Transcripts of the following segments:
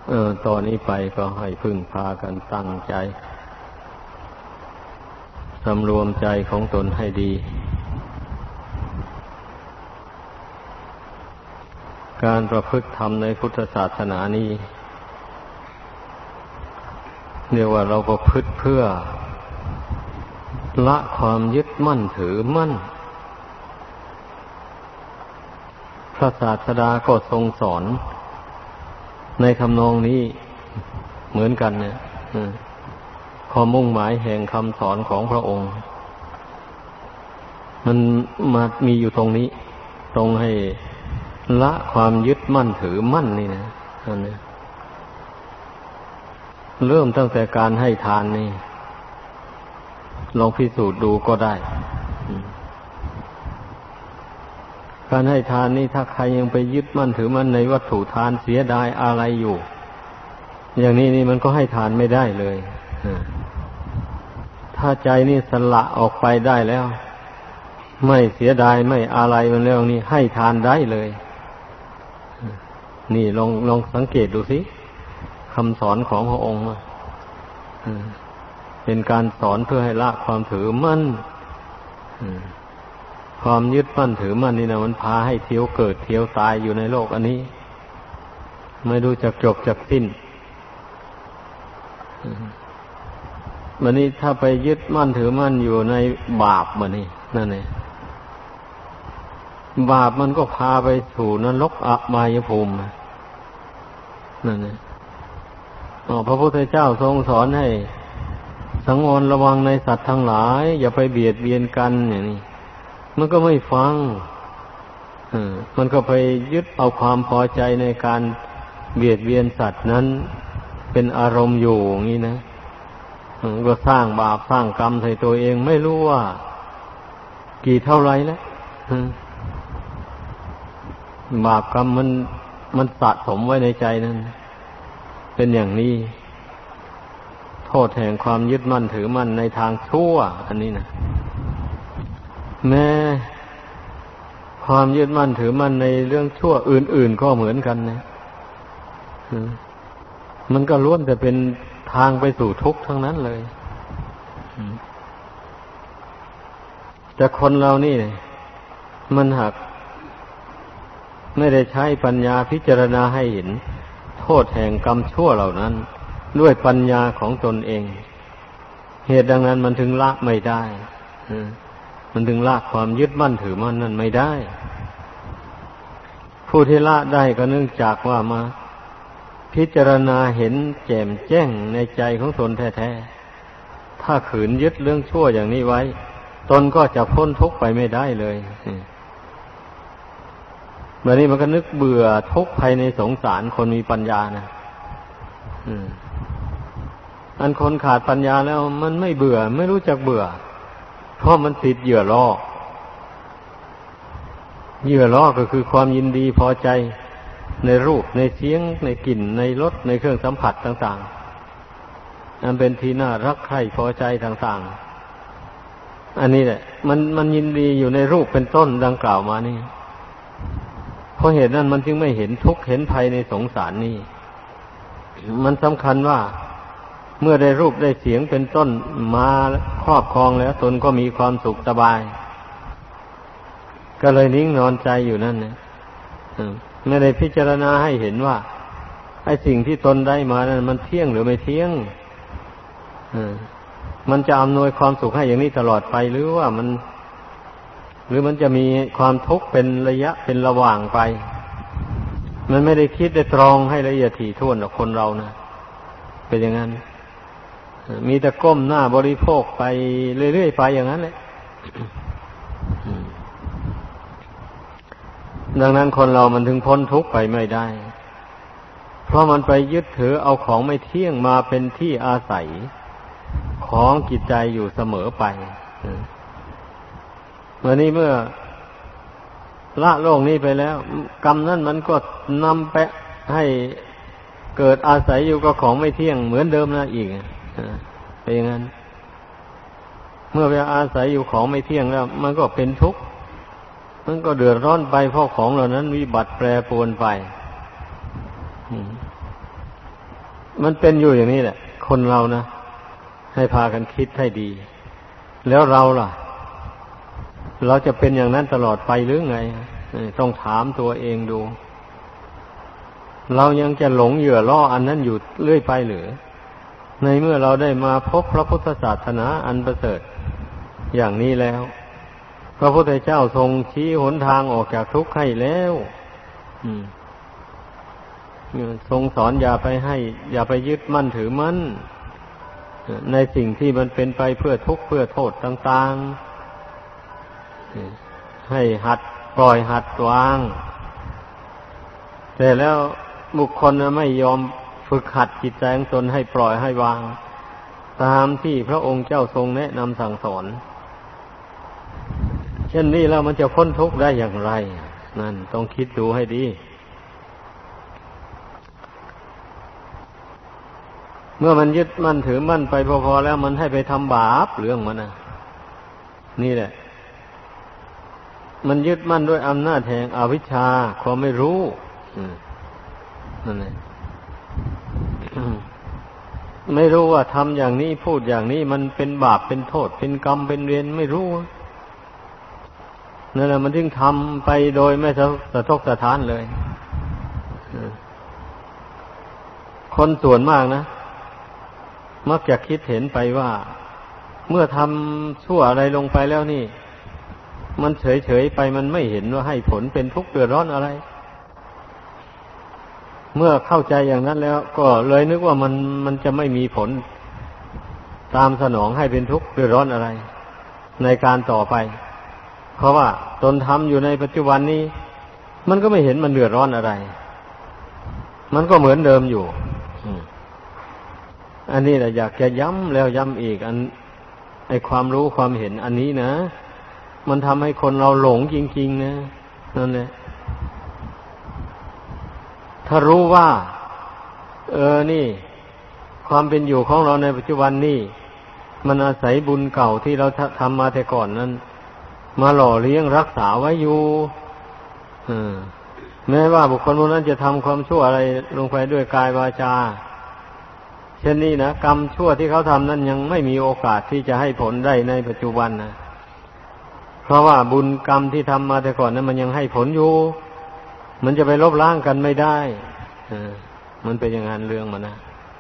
ตอนนี้ไปก็ให้พึ่งพากันตั้งใจสำรวมใจของตนให้ดีการประพฤติธรรมในพุทธศาสนานี้เรียกว่าเราประพฤติเพื่อละความยึดมั่นถือมั่นพระศาสดาก็ทรงสอนในทำนองนี้เหมือนกันเนี่ยความมุ่งหมายแห่งคำสอนของพระองค์มันมามีอยู่ตรงนี้ตรงให้ละความยึดมั่นถือมั่นนี่นะนั่นเนี่ยเริ่มตั้งแต่การให้ทานนี่ลองพิสูจน์ดูก็ได้การให้ทานนี่ถ้าใครยังไปยึดมั่นถือมั่นในวัตถุทานเสียดายอะไรอยู่อย่างนี้นี่มันก็ให้ทานไม่ได้เลยถ้าใจนี่สละออกไปได้แล้วไม่เสียดายไม่อะไรมันแล้วนี่ให้ทานได้เลยนี่ลองสังเกตดูสิคำสอนของพระองค์เป็นการสอนเพื่อให้ละความถือมั่นความยึดมั่นถือมั่นนี่นะมันพาให้เที่ยวเกิดเที่ยวตายอยู่ในโลกอันนี้ไม่รู้จักจบจักสิ้นวันนี้ถ้าไปยึดมั่นถือมั่นอยู่ในบาปมันนี่นั่นเองบาปมันก็พาไปสู่นรกอบายภูมินั่นเองพระพุทธเจ้าทรงสอนให้สังวรระวังในสัตว์ทั้งหลายอย่าไปเบียดเบียนกันอย่างนี้มันก็ไม่ฟังมันก็ไปยึดเอาความพอใจในการเบียดเบียนสัตว์นั้นเป็นอารมณ์อยู่อย่างนี้นะก็สร้างบาปสร้างกรรมใส่ตัวเองไม่รู้ว่ากี่เท่าไรแล้วบาปกรรมมันสะสมไว้ในใจนั้นเป็นอย่างนี้โทษแห่งความยึดมั่นถือมั่นในทางชั่วอันนี้นะแม้ความยึดมั่นถือมั่นในเรื่องชั่วอื่นๆก็เหมือนกันนะมันก็ล้วนแต่เป็นทางไปสู่ทุกข์ทั้งนั้นเลยแต่คนเรานี่มันหากไม่ได้ใช้ปัญญาพิจารณาให้เห็นโทษแห่งกรรมชั่วเหล่านั้นด้วยปัญญาของตนเองเหตุดังนั้นมันถึงละไม่ได้มันถึงละความยึดมั่นถือมั่นนั่นไม่ได้ผู้ที่ละได้ก็เนื่องจากว่ามาพิจารณาเห็นแจ่มแจ้งในใจของตนแท้ๆถ้าขืนยึดเรื่องชั่วอย่างนี้ไว้ตนก็จะพ้นทุกข์ไปไม่ได้เลยแบบนี้มันก็นึกเบื่อทุกข์ภายในสงสารคนมีปัญญานะอันคนขาดปัญญาแล้วมันไม่เบื่อไม่รู้จักเบื่อเพราะมันติดเหยื่อล่อเหยื่อล่อก็คือความยินดีพอใจในรูปในเสียงในกลิ่นในรสในเครื่องสัมผัสต่างๆอันเป็นที่น่ารักใคร่พอใจต่างๆอันนี้แหละมันยินดีอยู่ในรูปเป็นต้นดังกล่าวมานี่เพราะเหตุนั้นมันจึงไม่เห็นทุกข์เห็นภัยในสงสารนี่มันสำคัญว่าเมื่อได้รูปได้เสียงเป็นต้นมาครอบครองแล้วตนก็มีความสุขสบายก็เลยนิ่งนอนใจอยู่นั่นนะไม่ได้พิจารณาให้เห็นว่าไอ้สิ่งที่ตนได้มานั้นมันเที่ยงหรือไม่เที่ยงมันจะอำนวยความสุขให้อย่างนี้ตลอดไปหรือว่ามันจะมีความทุกข์เป็นระยะเป็นระหว่างไปมันไม่ได้คิดได้ตรองให้ละเอียดถี่ถ้วนกับคนเรานะเป็นอย่างนั้นมีแต่ก้มหน้าบริโภคไปเรื่อยๆไปอย่างนั้นแหละดังนั้นคนเรามันถึงพ้นทุกข์ไปไม่ได้เพราะมันไปยึดถือเอาของไม่เที่ยงมาเป็นที่อาศัยของจิตใจอยู่เสมอไปวันนี้เมื่อละโลกนี้ไปแล้วกรรมนั้นมันก็นำไปให้เกิดอาศัยอยู่กับของไม่เที่ยงเหมือนเดิมนะอีกเป็นอย่างนั้นเมื่อไปอาศัยอยู่ของไม่เที่ยงแล้วมันก็เป็นทุกข์มันก็เดือดร้อนไปเพราะของเหล่านั้นวิบัติแปรปรวนไปมันเป็นอยู่อย่างนี้แหละคนเรานะให้พากันคิดให้ดีแล้วเราล่ะเราจะเป็นอย่างนั้นตลอดไปหรือไงต้องถามตัวเองดูเรายังจะหลงเหยื่อล่ออันนั้นอยู่เรื่อยไปหรือในเมื่อเราได้มาพบพระพุทธศาสนาอันประเสริฐอย่างนี้แล้วพระพุทธเจ้าทรงชี้หนทางออกจากทุกข์ให้แล้วทรงสอนอย่าไปยึดมั่นถือมั่นในสิ่งที่มันเป็นไปเพื่อทุกข์เพื่อโทษต่างๆให้หัดปล่อยหัดวางแต่แล้วบุคคลไม่ยอมฝึกหัดจิตใจของตนให้ปล่อยให้วางตามที่พระองค์เจ้าทรงแนะนำสั่งสอนเช่นนี้แล้วมันจะพ้นทุกข์ได้อย่างไรนั่นต้องคิดดูให้ดีเมื่อมันยึดมั่นถือมั่นไปพอๆแล้วมันให้ไปทำบาปเรื่องมันนี่แหละมันยึดมั่นด้วยอำนาจแห่งอวิชชาความไม่รู้นั่นแหละไม่รู้ว่าทำอย่างนี้พูดอย่างนี้มันเป็นบาปเป็นโทษเป็นกรรมเป็นเวรไม่รู้นั่นแหละมันถึงทำไปโดยไม่สะทกสะท้านเลยคนส่วนมากนะมักจะคิดเห็นไปว่าเมื่อทำชั่วอะไรลงไปแล้วนี่มันเฉยๆไปมันไม่เห็นว่าให้ผลเป็นทุกข์เดือดร้อนอะไรเมื่อเข้าใจอย่างนั้นแล้วก็เลยนึกว่ามันจะไม่มีผลตามสนองให้เป็นทุกข์เดือดร้อนอะไรในการต่อไปเพราะว่าตนทำอยู่ในปัจจุบันนี้มันก็ไม่เห็นมันเดือดร้อนอะไรมันก็เหมือนเดิมอยู่อันนี้แหละอยากจะย้ำแล้วย้ำอีกไอความรู้ความเห็นอันนี้นะมันทำให้คนเราหลงจริงๆนะนั่นแหละถ้ารู้ว่านี่ความเป็นอยู่ของเราในปัจจุบันนี่มันอาศัยบุญเก่าที่เราทำมาแต่ก่อนนั้นมาหล่อเลี้ยงรักษาไว้อยู่แม้ว่าบุคคลผู้นั้นจะทำความชั่วอะไรลงไปด้วยกายวาจาเช่นนี้นะกรรมชั่วที่เขาทำนั้นยังไม่มีโอกาสที่จะให้ผลได้ในปัจจุบันนะเพราะว่าบุญกรรมที่ทำมาแต่ก่อนนั้นมันยังให้ผลอยู่มันจะไปลบล้างกันไม่ได้มันเป็นอย่างนั้นเรื่องมันนะ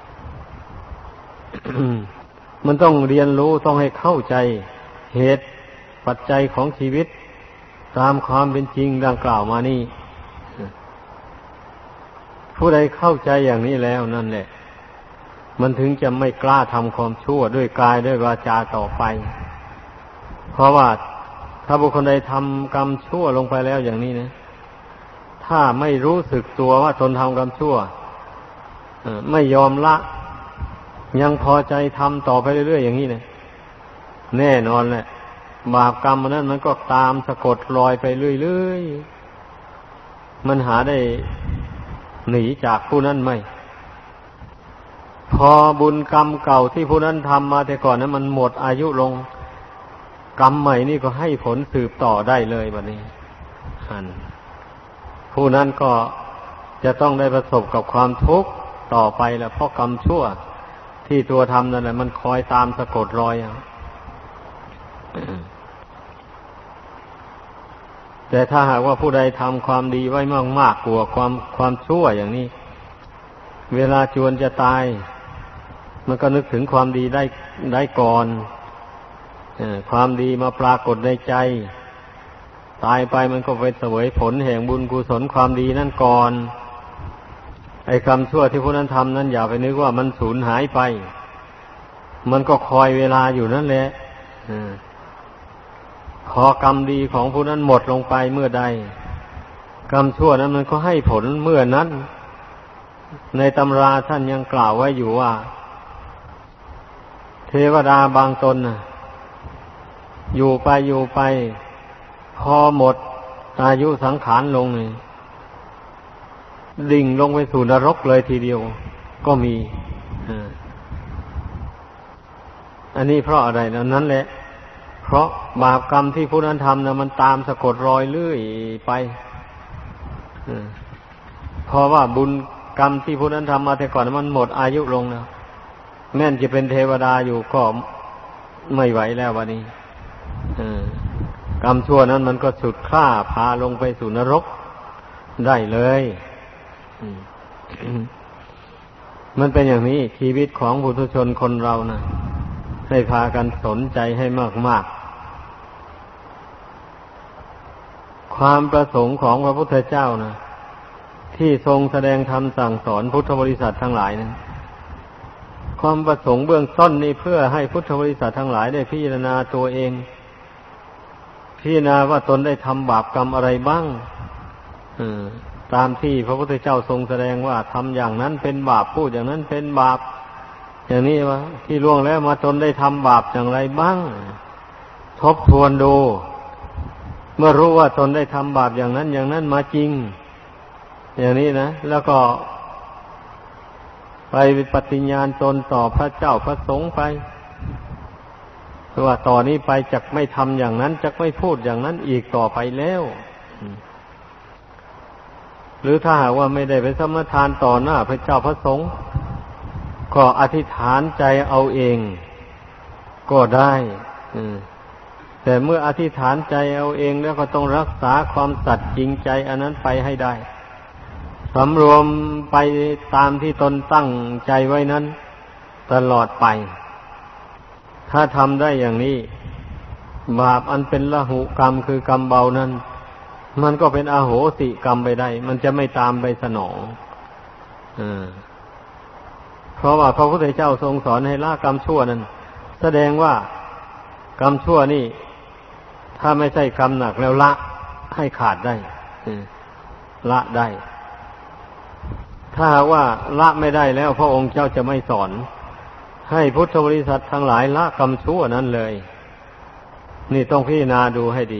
มันต้องเรียนรู้ต้องให้เข้าใจเหตุปัจจัยของชีวิตตามความเป็นจริงดังกล่าวมานี่ผู้ใดเข้าใจอย่างนี้แล้วนั่นแหละมันถึงจะไม่กล้าทำความชั่วด้วยกายด้วยวาจาต่อไปเพราะว่าถ้าบุคคลใดทำกรรมชั่วลงไปแล้วอย่างนี้นะถ้าไม่รู้สึกตัวว่าตนทำกรรมชั่วไม่ยอมละยังพอใจทำต่อไปเรื่อยๆอย่างนี้นะแน่นอนแหละบาปกรรมมันนั้นมันก็ตามสะกดรอยไปเรื่อยๆมันหาได้หนีจากผู้นั้นไม่พอบุญกรรมเก่าที่ผู้นั้นทำมาแต่ก่อนนั้นมันหมดอายุลงกรรมใหม่นี่ก็ให้ผลสืบต่อได้เลยบัดนี้ผู้นั้นก็จะต้องได้ประสบกับความทุกข์ต่อไปแหละเพราะกรรมชั่วที่ตัวทำนั่นแหละมันคอยตามสะกดรอยแต่ถ้าหากว่าผู้ใดทำความดีไว้มากๆกว่าความชั่วอย่างนี้เวลาจวนจะตายมันก็นึกถึงความดีได้ก่อนความดีมาปรากฏในใจตายไปมันก็ไปเสวยผลแห่งบุญกุศลความดีนั่นก่อนไอ้กรรมชั่วที่ผู้นั้นทำนั้นอย่าไปนึกว่ามันสูญหายไปมันก็คอยเวลาอยู่นั่นแหละพอกรรมดีของผู้นั้นหมดลงไปเมื่อใดกรรมชั่วนั้นมันก็ให้ผลเมื่อนั้นในตำราท่านยังกล่าวไว้อยู่ว่าเทวดาบางตนอยู่ไปพอหมดอายุสังขารลงนี่ดิ่งลงไปสู่นรกเลยทีเดียวก็มีอันนี้เพราะอะไรนั่นแหละเพราะบาปกรรมที่ผู้นั้นทำนะมันตามสะกดรอยเรื่อยไปเพราะว่าบุญกรรมที่ผู้นั้นทำมาแต่ก่อนมันหมดอายุลงแล้วแม้นจะเป็นเทวดาอยู่ก็ไม่ไหวแล้ววันนี้กรรมชั่วนั้นมันก็ฉุดฆ่าพาลงไปสู่นรกได้เลยมันเป็นอย่างนี้ชีวิตของปุถุชนคนเรานะให้พากันสนใจให้มากๆความประสงค์ของพระพุทธเจ้านะที่ทรงแสดงธรรมสั่งสอนพุทธบริษัททั้งหลายนะความประสงค์เบื้องต้นนี้เพื่อให้พุทธบริษัททั้งหลายได้พิจารณาตัวเองพิจารณาว่าตนได้ทำบาปกรรมอะไรบ้างตามที่พระพุทธเจ้าทรงแสดงว่าทำอย่างนั้นเป็นบาปพูดอย่างนั้นเป็นบาปอย่างนี้ว่าที่ล่วงแล้วมาตนได้ทำบาปอย่างไรบ้างทบทวนดูเมื่อรู้ว่าตนได้ทำบาปอย่างนั้นอย่างนั้นมาจริงอย่างนี้นะแล้วก็ไปปฏิญญาณตนต่อพระเจ้าพระสงฆ์ไปว่าต่อนนี้ไปจักไม่ทำอย่างนั้นจักไม่พูดอย่างนั้นอีกต่อไปแล้วหรือถ้าหากว่าไม่ได้ไปสมทานต่อหน้าพระเจ้าพระสงฆ์ก็อธิษฐานใจเอาเองก็ได้แต่เมื่ออธิษฐานใจเอาเองแล้วก็ต้องรักษาความสัตย์จริงใจอันนั้นไปให้ได้สำรวมไปตามที่ตนตั้งใจไว้นั้นตลอดไปถ้าทำได้อย่างนี้บาปอันเป็นละหุกรรมคือกรรมเบานั้นมันก็เป็นอโหสิกรรมไปได้มันจะไม่ตามไปสนองเพราะว่าพระพุทธเจ้าทรงสอนให้ละกรรมชั่วนั้นแสดงว่ากรรมชั่วนี่ถ้าไม่ใช่กรรมหนักแล้วละให้ขาดได้ละได้ถ้าว่าละไม่ได้แล้วพระองค์เจ้าจะไม่สอนให้พุทธบริษัททั้งหลายละกรรมชั่วนั้นเลยนี่ต้องพิจารณาดูให้ดี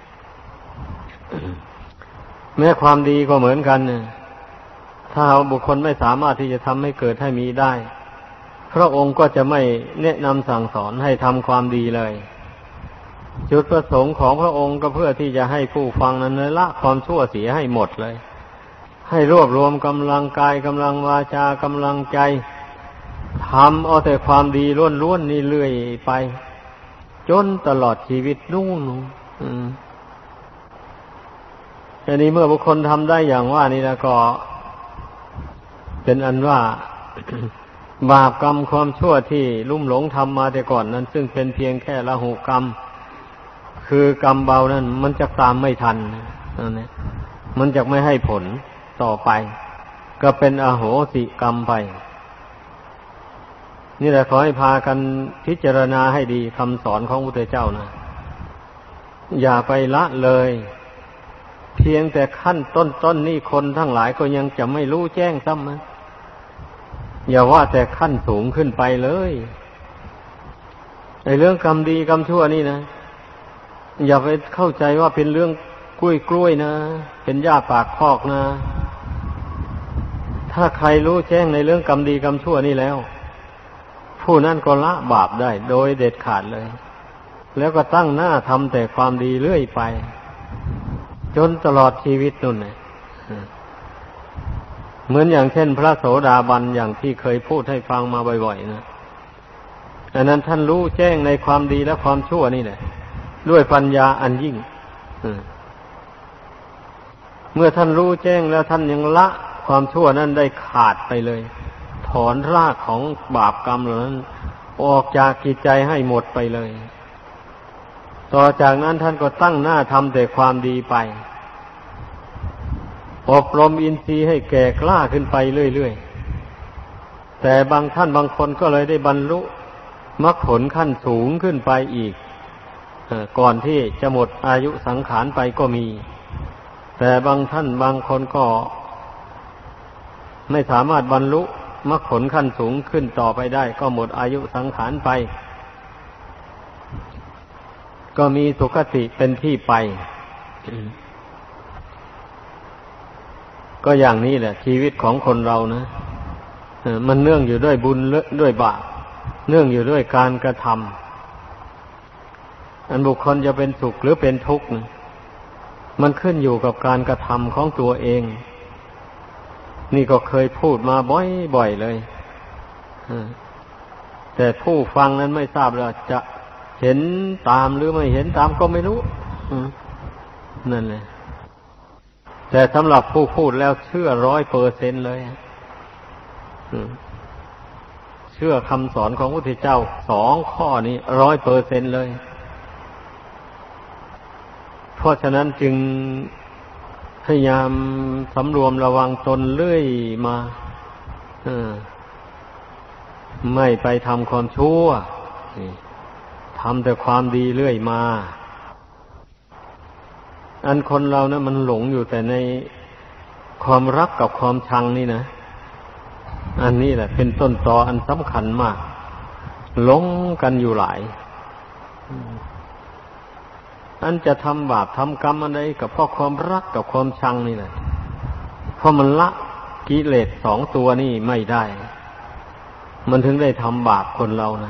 แม้ความดีก็เหมือนกันถ้าบุคคลไม่สามารถที่จะทำให้เกิดให้มีได้พระองค์ก็จะไม่แนะนำสั่งสอนให้ทำความดีเลยจุดประสงค์ของพระองค์ก็เพื่อที่จะให้ผู้ฟังนั้นละความชั่วเสียให้หมดเลยให้รวบรวมกำลังกายกำลังวาจากำลังใจทำเอาแต่ความดีล้วนๆนี่เรื่อยไปจนตลอดชีวิตนู่นอันนี้เมื่อบุคคลทำได้อย่างว่านี่แล้วก็เป็นอันว่า บาปกรรมความชั่วที่ลุ่มหลงทำมาแต่ก่อนนั้นซึ่งเป็นเพียงแค่ละหุกรรมคือกรรมเบานั้นมันจะตามไม่ทันนั่นแหละมันจะไม่ให้ผลต่อไปก็เป็นอโหสิกรรมไปนี่แหละขอให้พากันพิจารณาให้ดีคำสอนของพระพุทธเจ้านะอย่าไปละเลยเพียงแต่ขั้นต้นนี่คนทั้งหลายก็ยังจะไม่รู้แจ้งซ้ำนะอย่าว่าแต่ขั้นสูงขึ้นไปเลยในเรื่องกรรมดีกรรมชั่วนี่นะอย่าไปเข้าใจว่าเป็นเรื่องกล้วยนะเป็นหญ้าปากคอกนะถ้าใครรู้แจ้งในเรื่องกรรมดีกรรมชั่วนี่แล้วผู้นั้นก็ละบาปได้โดยเด็ดขาดเลยแล้วก็ตั้งหน้าทำแต่ความดีเรื่อยไปจนตลอดชีวิตนู่นนะเหมือนอย่างเช่นพระโสดาบันอย่างที่เคยพูดให้ฟังมาบ่อยๆนะอันนั้นท่านรู้แจ้งในความดีและความชั่วนี่แหละด้วยปัญญาอันยิ่งเมื่อท่านรู้แจ้งแล้วท่านยังละความชั่วนั้นได้ขาดไปเลยถอนรากของบาปกรรมเหล่านั้นออกจากจิตใจให้หมดไปเลยต่อจากนั้นท่านก็ตั้งหน้าทำแต่ความดีไปอบรมอินทรีย์ให้แก่กล้าขึ้นไปเรื่อยๆแต่บางท่านบางคนก็เลยได้บรรลุมรรคผลขั้นสูงขึ้นไปอีกก่อนที่จะหมดอายุสังขารไปก็มีแต่บางท่านบางคนก็ไม่สามารถบรรลุมรรคผลขั้นสูงขึ้นต่อไปได้ก็หมดอายุสังขารไปก็มีสุคติเป็นที่ไป ก็อย่างนี้แหละชีวิตของคนเรานะมันเนื่องอยู่ด้วยบุญด้วยบาปเนื่องอยู่ด้วยการกระทำอันบุคคลจะเป็นสุขหรือเป็นทุกข์มันขึ้นอยู่กับการกระทำของตัวเองนี่ก็เคยพูดมาบ่อยๆเลยแต่ผู้ฟังนั้นไม่ทราบแล้วจะเห็นตามหรือไม่เห็นตามก็ไม่รู้นั่นแหละแต่สำหรับผู้พูดแล้วเชื่อ100%เลยเชื่อคำสอนของพระพุทธเจ้า2 ข้อนี้100%เลยเพราะฉะนั้นจึงพยายามสำรวมระวังตนเรื่อยมาไม่ไปทำความชั่วทำแต่ความดีเรื่อยมาอันคนเรานะมันหลงอยู่แต่ในความรักกับความชังนี่นะอันนี้แหละเป็นต้นตออันสำคัญมากหลงกันอยู่หลายอันจะทำบาปทำกรรมอะไรกับเพราะความรักกับความชังนี่แหละเพราะมันละกิเลส2 ตัวนี่ไม่ได้มันถึงได้ทำบาปคนเรานะ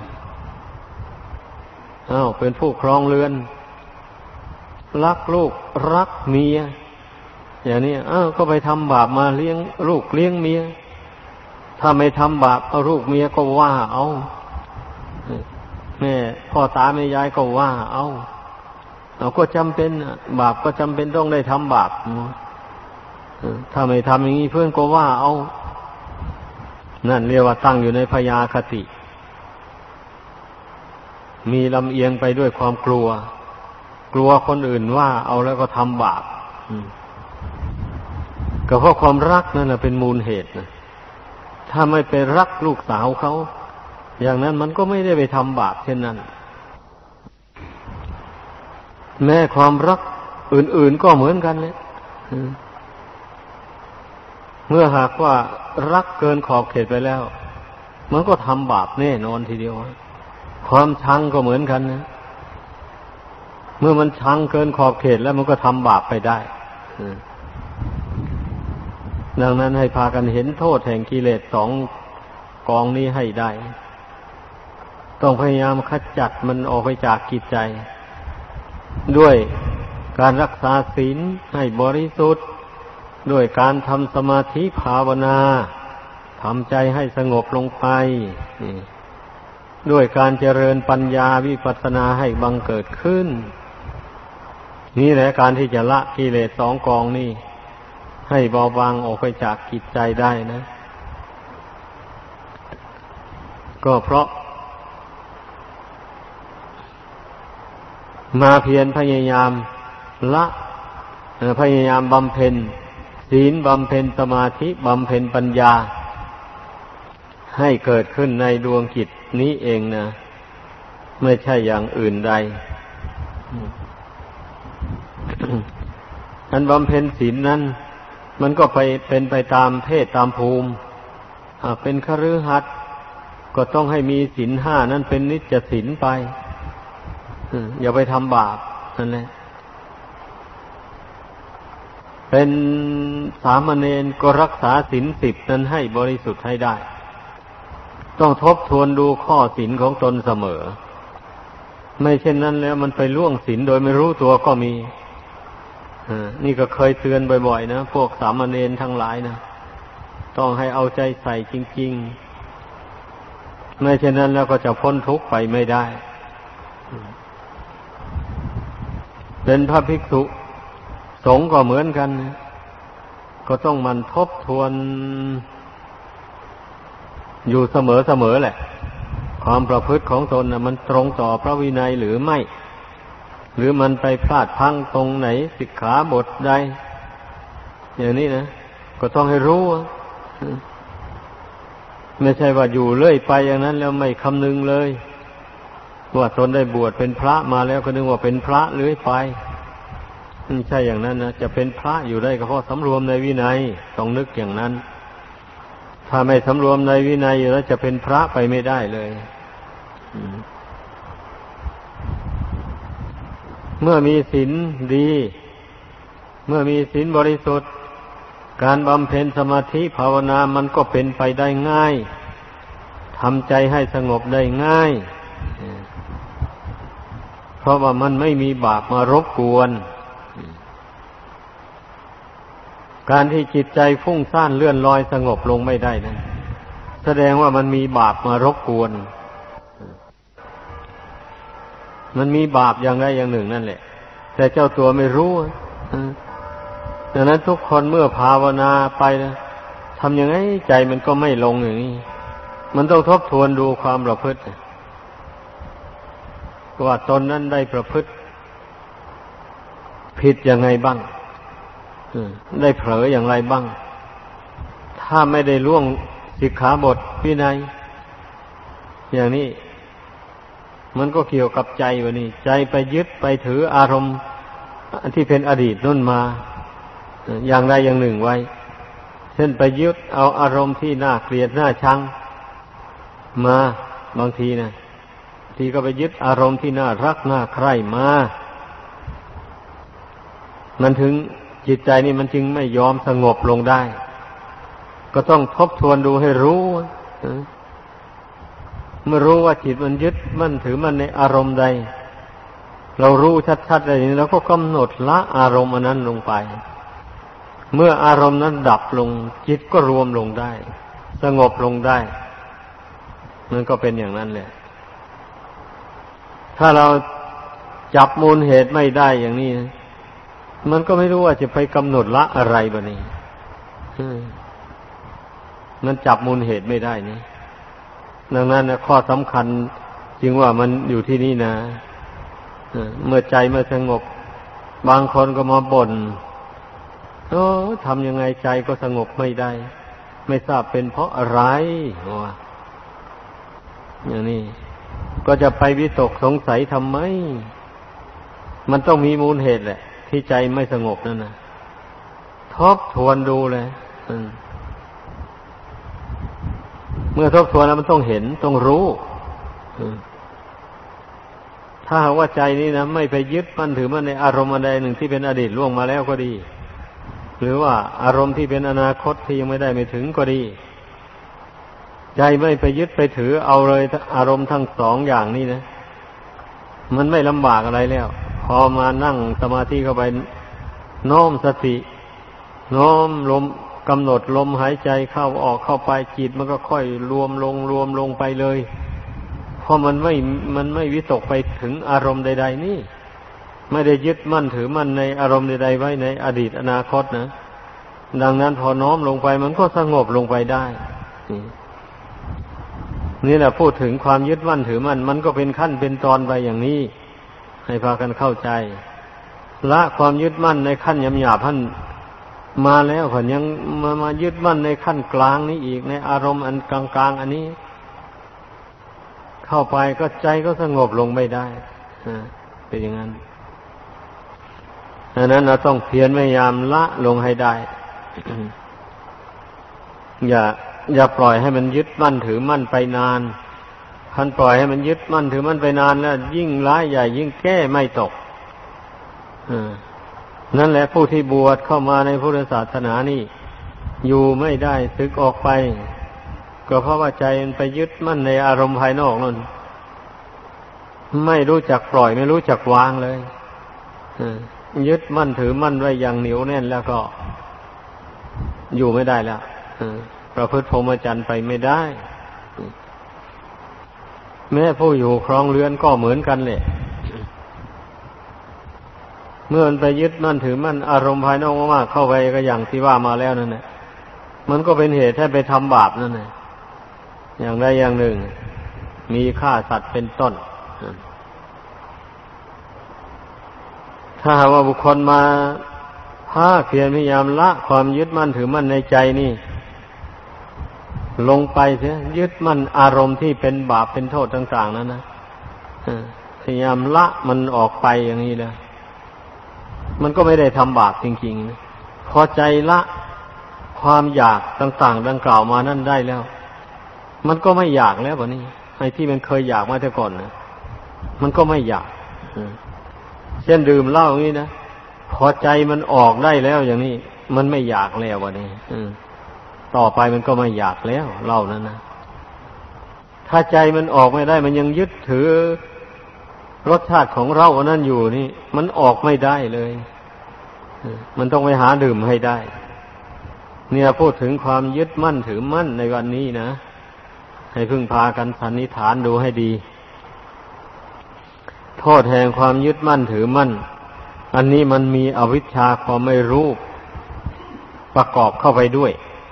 เป็นผู้ครองเรือนรักลูกรักเมียอย่างนี้ก็ไปทำบาปมาเลี้ยงลูกเลี้ยงเมียถ้าไม่ทำบาปเอาลูกเมียก็ว่าเอาแม่พ่อตาแม่ยายก็ว่าเอาก็จำเป็นบาปก็จำเป็นต้องได้ทำบาปถ้าไม่ทำอย่างนี้เพื่อนก็ว่าเอานั่นเรียกว่าตั้งอยู่ในพยาคติมีลำเอียงไปด้วยความกลัวคนอื่นว่าเอาแล้วก็ทำบาปก็เพราะความรักนั่นแหละเป็นมูลเหตุนะถ้าไม่ไปรักลูกสาวเขาอย่างนั้นมันก็ไม่ได้ไปทำบาปเช่นนั้นแม้ความรักอื่นๆก็เหมือนกันเลยเมื่อหากว่ารักเกินขอบเขตไปแล้วมันก็ทำบาปแน่นอนทีเดียวความชังก็เหมือนกันนะเมื่อมันชังเกินขอบเขตแล้วมันก็ทำบาปไปได้ดังนั้นให้พากันเห็นโทษแห่งกิเลส2 กองนี้ให้ได้ต้องพยายามขจัดมันออกไปจากจิตใจด้วยการรักษาศีลให้บริสุทธิ์ด้วยการทำสมาธิภาวนาทำใจให้สงบลงไปด้วยการเจริญปัญญาวิปัสสนาให้บังเกิดขึ้นนี่แหละการที่จะละกิเลส2 กองนี้ให้เบาบางออกไปจากจิตใจได้นะก็เพราะมาเพียรพยายามละพยายามบำเพ็ญศีลบำเพ็ญสมาธิบำเพ็ญปัญญาให้เกิดขึ้นในดวงจิตนี้เองนะไม่ใช่อย่างอื่นใด อันบำเพ็ญศีลนั้นมันก็ไปเป็นไปตามเพศตามภูมิเป็นคฤหัสถ์ก็ต้องให้มีศีล 5นั้นเป็นนิจศีลไปอย่าไปทำบาปนั่นแหละเป็นสามเณรก็รักษาศีล 10นั้นให้บริสุทธิ์ให้ได้ต้องทบทวนดูข้อศีลของตนเสมอไม่เช่นนั้นแล้วมันไปล่วงศีลโดยไม่รู้ตัวก็มีนี่ก็เคยเตือนบ่อยๆนะพวกสามเณรทั้งหลายนะต้องให้เอาใจใส่จริงๆไม่เช่นนั้นแล้วก็จะพ้นทุกข์ไปไม่ได้เป็นพระภิกษุสงฆ์ก็เหมือนกันนะก็ต้องมันทบทวนอยู่เสมอๆแหละความประพฤติของตนนะมันตรงต่อพระวินัยหรือไม่หรือมันไปพลาดพลั้งตรงไหนสิกขาบทใดอย่างนี้นะก็ต้องให้รู้ไม่ใช่ว่าอยู่เรื่อยไปอย่างนั้นแล้วไม่คำนึงเลยว่าตนได้บวชเป็นพระมาแล้วก็นึกว่าเป็นพระเรื่อยไปไม่ใช่อย่างนั้นนะจะเป็นพระอยู่ได้ก็เพราะสำรวมในวินัยต้องนึกอย่างนั้นถ้าไม่สำรวมในวินัยแล้วจะเป็นพระไปไม่ได้เลยเมื่อมีศีลดีเมื่อมีศีลบริสุทธิ์การบำเพ็ญสมาธิภาวนามันก็เป็นไปได้ง่ายทำใจให้สงบได้ง่ายเพราะว่ามันไม่มีบาปมารบกวนการที่จิตใจฟุ้งซ่านเลื่อนลอยสงบลงไม่ได้นั้นแสดงว่ามันมีบาปมารบกวนมันมีบาปอย่างใดอย่างหนึ่งนั่นแหละแต่เจ้าตัวไม่รู้ดังนั้นทุกคนเมื่อภาวนาไปนะทำยังไงใจมันก็ไม่ลงอย่างนี้มันต้องทบทวนดูความประพฤติว่าตนนั้นได้ประพฤติผิดยังไงบ้างได้เผลออย่างไรบ้างถ้าไม่ได้ล่วงสิกขาบทวินัยอย่างนี้มันก็เกี่ยวกับใจวะนี่ใจไปยึดไปถืออารมณ์ที่เป็นอดีตนั่นมาอย่างใดอย่างหนึ่งไว้เช่นไปยึดเอาอารมณ์ที่น่าเกลียดน่าชังมาบางทีนะทีก็ไปยึดอารมณ์ที่น่ารักน่าใคร่มามันถึงจิตใจนี่มันจึงไม่ยอมสงบลงได้ก็ต้องทบทวนดูให้รู้เมื่อรู้ว่าจิตมันยึดมั่นถือมันในอารมณ์ใดเรารู้ชัดๆอย่างนี้แล้วก็กำหนดละอารมณ์อันนั้นลงไปเมื่ออารมณ์นั้นดับลงจิตก็รวมลงได้สงบลงได้มันก็เป็นอย่างนั้นแหละถ้าเราจับมูลเหตุไม่ได้อย่างนี้มันก็ไม่รู้ว่าจะไปกำหนดละอะไรบะนี่มันจับมูลเหตุไม่ได้นี่ดังนั้นนะข้อสำคัญจึงว่ามันอยู่ที่นี่นะเมื่อใจมาสงบบางคนก็มาบ่นทำยังไงใจก็สงบไม่ได้ไม่ทราบเป็นเพราะอะไรวะอย่างนี้ก็จะไปวิตกสงสัยทำไมมันต้องมีมูลเหตุแหละที่ใจไม่สงบนั่นนะทบทวนดูเลยเมื่อทบทวนแล้วมันต้องเห็นต้องรู้ถ้าว่าใจนี้นะไม่ไปยึดมั่นถือมั่นในอารมณ์อันใดหนึ่งที่เป็นอดีตล่วงมาแล้วก็ดีหรือว่าอารมณ์ที่เป็นอนาคตที่ยังไม่ได้ไม่ถึงก็ดีใจไม่ไปยึดไปถือเอาเลยอารมณ์ทั้งสองอย่างนี้นะมันไม่ลำบากอะไรแล้วพอมานั่งสมาธิเข้าไปโน้มสติโน้มลมกำหนดลมหายใจเข้าออกเข้าไปจิตมันก็ค่อยรวมลงไปเลยเพราะมันไม่วิตกไปถึงอารมณ์ใดๆนี่ไม่ได้ยึดมั่นถือมั่นในอารมณ์ใดๆไว้ในอดีตอนาคตนะดังนั้นพอน้อมลงไปมันก็สงบลงไปได้นี่แหละพูดถึงความยึดมั่นถือมั่นมันก็เป็นขั้นเป็นตอนไปอย่างนี้ให้พากันเข้าใจละความยึดมั่นในขั้นหยาบๆท่านมาแล้วผ่านยังมายึดมั่นในขั้นกลางนี้อีกในอารมณ์อันกลางๆอันนี้เข้าไปก็ใจก็สงบลงไม่ได้เป็นอย่างนั้นดังนั้นเราต้องเพียรพยายามละลงให้ได้ อย่าปล่อยให้มันยึดมั่นถือมั่นไปนานท่านปล่อยให้มันยึดมั่นถือมั่นไปนานแล้วยิ่งร้ายใหญ่ยิ่งแก้ไม่ตกนั่นแหละผู้ที่บวชเข้ามาในพุทธศาสนานี่อยู่ไม่ได้สึกออกไปก็เพราะว่าใจมันไปยึดมั่นในอารมณ์ภายนอกนั่นไม่รู้จักปล่อยไม่รู้จักวางเลยยึดมั่นถือมั่นไว้อย่างเหนียวแน่นแล้วก็อยู่ไม่ได้แล้วประพฤติพรหมจรรย์ไปไม่ได้แม้ผู้อยู่ครองเรือนก็เหมือนกันแหละเมื่อมันไปยึดมั่นถือมั่นอารมณ์ภายนอกมากๆเข้าไปก็อย่างที่ว่ามาแล้วนั่นแหละมันก็เป็นเหตุให้ไปทำบาปนั่นแหละอย่างใดอย่างหนึ่งมีฆ่าสัตว์เป็นต้นถ้าหากว่าบุคคลมาภาคเพียรพยายามละความยึดมั่นถือมั่นในใจนี่ลงไปเสียยึดมั่นอารมณ์ที่เป็นบาปเป็นโทษต่างๆนั้นนะพยายามละมันออกไปอย่างนี้เลยมันก็ไม่ได้ทำบาปจริงๆนะพอใจละความอยากต่างๆดังกล่าวมานั่นได้แล้วมันก็ไม่อยากแล้วแบบนี้ไอ้ที่มันเคยอยากมาแต่ก่อนนะมันก็ไม่อยากเช่นดื่มเหล้าอย่างนี้นะพอใจมันออกได้แล้วอย่างนี้มันไม่อยากแล้วแบบนี้ต่อไปมันก็ไม่อยากแล้วเหล้านั้นนะถ้าใจมันออกไม่ได้มันยังยึดถือรสชาติของเหล้าอันนั้นอยู่นี่มันออกไม่ได้เลยมันต้องไปหาดื่มให้ได้เนี่ยพูดถึงความยึดมั่นถือมั่นในวันนี้นะให้พึ่งพากันสันนิษฐานดูให้ดีโทษแห่งความยึดมั่นถือมั่นอันนี้มันมีอวิชชาความไม่รู้ประกอบเข้าไปด้วย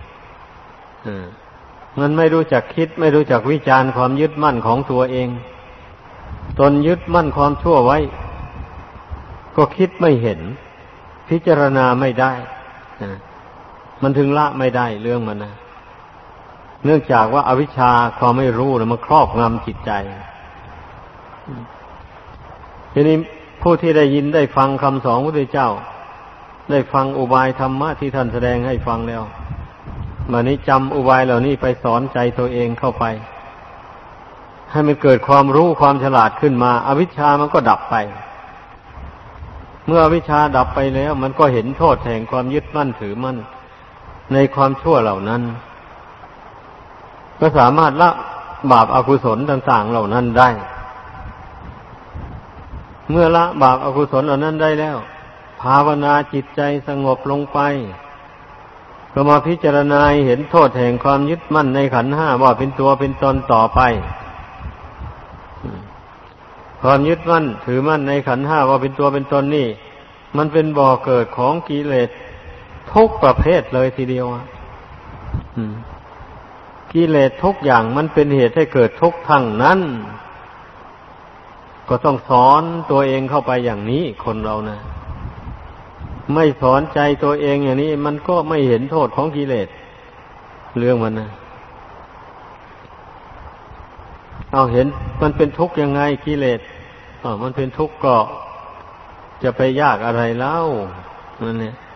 มันไม่รู้จักคิดไม่รู้จักวิจารณ์ความยึดมั่นของตัวเองตนยึดมั่นความชั่วไว้ก็คิดไม่เห็นพิจารณาไม่ได้มันถึงละไม่ได้เรื่องมันนะเนื่องจากว่าอวิชชาความไม่รู้มันครอบงำจิตใจทีนี้ผู้ที่ได้ยินได้ฟังคำสอนพระพุทธเจ้าได้ฟังอุบายธรรมะที่ท่านแสดงให้ฟังแล้ววันนี้จำอุบายเหล่านี้ไปสอนใจตัวเองเข้าไปให้มันเกิดความรู้ความฉลาดขึ้นมาอวิชชามันก็ดับไปเมื่ออวิชชาดับไปแล้วมันก็เห็นโทษแห่งความยึดมั่นถือมั่นในความชั่วเหล่านั้นก็สามารถละบาปอกุศลต่างๆเหล่านั้นได้เมื่อละบาปอกุศลเหล่านั้นได้แล้วภาวนาจิตใจสงบลงไปก็มาพิจารณาเห็นโทษแห่งความยึดมั่นในขันธ์ห้าว่าเป็นตัวเป็นตนต่อไปความยึดมั่นถือมั่นในขันธ์ห้าว่าเป็นตัวเป็นตนนี่มันเป็นบ่อเกิดของกิเลสทุกประเภทเลยทีเดียวกิเลสทุกอย่างมันเป็นเหตุให้เกิดทุกข์ทั้งนั้นก็ต้องสอนตัวเองเข้าไปอย่างนี้คนเรานะไม่สอนใจตัวเองอย่างนี้มันก็ไม่เห็นโทษของกิเลสเรื่องมันนะเอาเห็นมันเป็นทุกข์ยังไงกิเลสมันเป็นทุกข์ก็จะไปยากอะไรเล่านั่นเนี่ย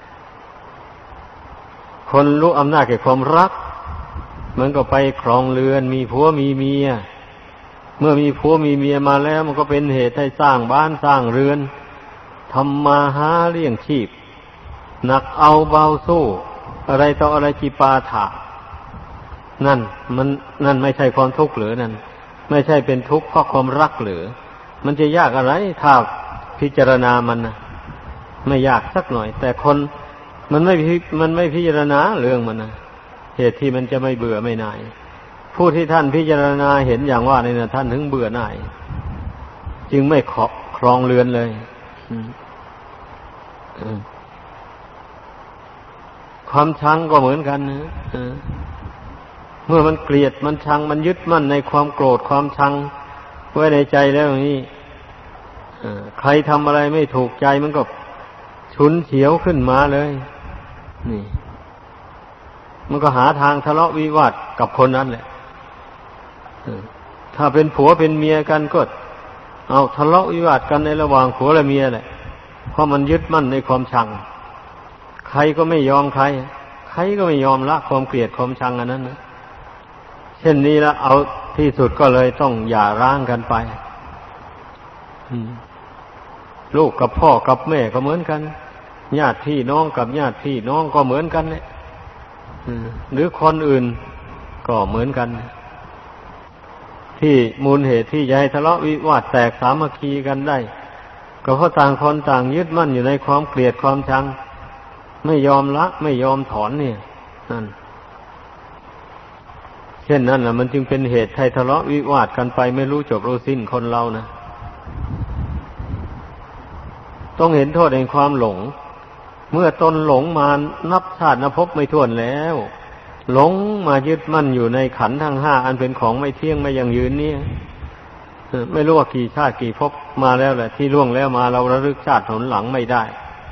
คนรู้อำนาจแก่ความรักมันก็ไปครองเรือนมีผัวมีเมียเมื่อมีผัวมีเมียมาแล้วมันก็เป็นเหตุให้สร้างบ้านสร้างเรือนทำมาหาเลี้ยงชีพหนักเอาเบาสู้อะไรต่ออะไรจิปาถะนั่นไม่ใช่ความทุกข์หรือนั่นไม่ใช่เป็นทุกข์เพราะความรักหรือมันจะยากอะไรถ้าพิจารณามันนะไม่ยากสักหน่อยแต่คนมันไม่พิจารณาเรื่องมันนะเหตุที่มันจะไม่เบื่อไม่หน่ายผู้ที่ท่านพิจารณาเห็นอย่างว่านี่นะท่านถึงเบื่อหน่ายจึงไม่ครองเรือนเลยความชังก็เหมือนกันนะเมื่อมันเกลียดมันชังมันยึดมั่นในความโกรธความชังไว้ในใจแล้วอย่างนี้ใครทำอะไรไม่ถูกใจมันก็ฉุนเฉียวขึ้นมาเลยนี่มันก็หาทางทะเลาะวิวาทกับคนนั้นแหละถ้าเป็นผัวเป็นเมียกันก็เอาทะเลาะวิวาทกันในระหว่างผัวและเมียแหละเพราะมันยึดมั่นในความชังใครก็ไม่ยอมใครก็ไม่ยอมละความเกลียดความชังอันนั้นนะเช่นนี้แล้วเอาที่สุดก็เลยต้องหย่าร้างกันไปลูกกับพ่อกับแม่ก็เหมือนกันญาติพี่น้องกับญาติพี่น้องก็เหมือนกันเนี่ยหรือคนอื่นก็เหมือนกันที่มูลเหตุที่จะให้ทะเลาะวิวาทแตกสามัคคีกันได้ก็เพราะต่างคนต่างยึดมั่นอยู่ในความเกลียดความชังไม่ยอมละไม่ยอมถอนเนี่ยนั่นเช่นนั้นน่ะมันจึงเป็นเหตุให้ทะเลาะวิวาทกันไปไม่รู้จบรู้สิ้นคนเรานะต้องเห็นโทษแห่งความหลงเมื่อตนหลงมานับชาตินับภพไม่ถ้วนแล้วหลงมายึดมั่นอยู่ในขันธ์ทั้งห้าอันเป็นของไม่เที่ยงไม่ยั่งยืนเนี่ยไม่รู้ว่ากี่ชาติกี่ภพมาแล้วแหละที่ล่วงแล้วมาเราระลึกชาติหนหลังไม่ได้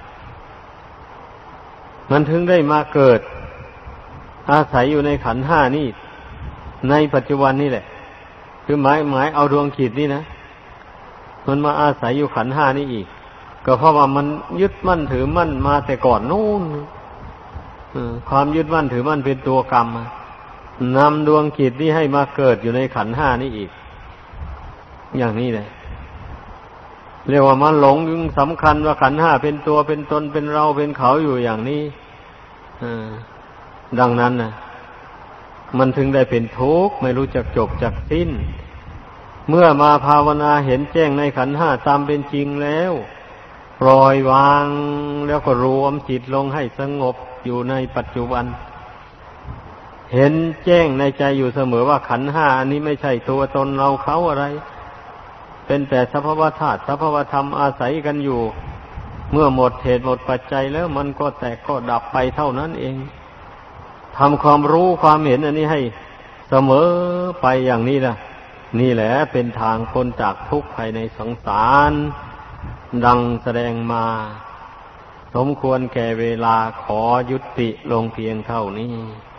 มันถึงได้มาเกิดอาศัยอยู่ในขันธ์ห้านี่ในปัจจุบันนี่แหละคือหมายเอาดวงจิตนี่นะมันมาอาศัยอยู่ขันธ์ห้านี่อีกก็เพราะว่ามันยึดมั่นถือมั่นมาแต่ก่อนนู่นความยึดมั่นถือมั่นเป็นตัวกรรมนำดวงจิตนี่ให้มาเกิดอยู่ในขันธ์ห้านี่อีกอย่างนี้เลยเรียกว่ามันหลงยึงสำคัญว่าขันธ์ห้าเป็นตัวเป็นตนเป็นเราเป็นเขาอยู่อย่างนี้ดังนั้นนะมันถึงได้เป็นทุกข์ไม่รู้จักจบจักสิ้นเมื่อมาภาวนาเห็นแจ้งในขันธ์ห้าตามเป็นจริงแล้วปล่อยวางแล้วก็รวมจิตลงให้สงบอยู่ในปัจจุบันเห็นแจ้งในใจอยู่เสมอว่าขันธ์ห้าอันนี้ไม่ใช่ตัวตนเราเขาอะไรเป็นแต่สภาวธาตุสภาวธรรมอาศัยกันอยู่เมื่อหมดเหตุหมดปัจจัยแล้วมันก็แตกก็ดับไปเท่านั้นเองทำความรู้ความเห็นอันนี้ให้เสมอไปอย่างนี้นะนี่แหละเป็นทางพ้นจากทุกข์ภายในสงสารดังแสดงมาสมควรแก่เวลาขอยุติลงเพียงเท่านี้